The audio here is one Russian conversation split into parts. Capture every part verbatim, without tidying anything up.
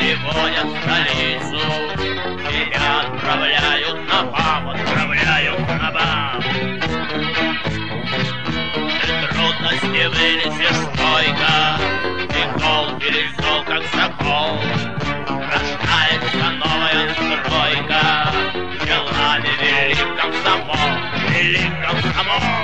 переводят в столицу, тебя отправляют на баб, отправляют на баб. Ты трудности вынесешь стойко, ты гол перезол, как закол. Рождается новая стройка, делами велик комсомол, велик комсомол.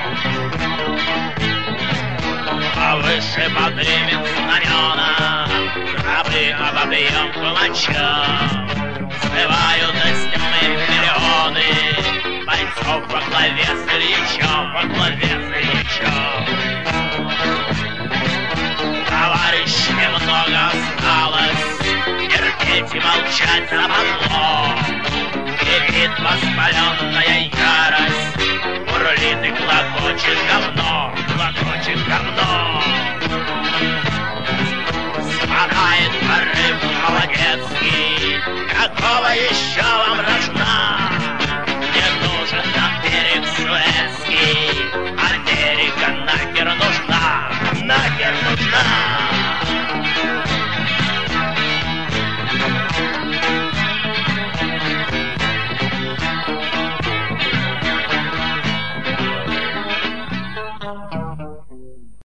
Повыше поднимем знамена, рабы обобьем кулачом. Сбивают за стены миллионы бойцов во главе с Ильичом, во главе с Ильичом. Товарищ, немного осталось, терпеть и молчать западло. Кипит воспаленная ярость, бурлит и клокочет говно, клокочет говно. Спадает порыв молодецкий, какого еще вам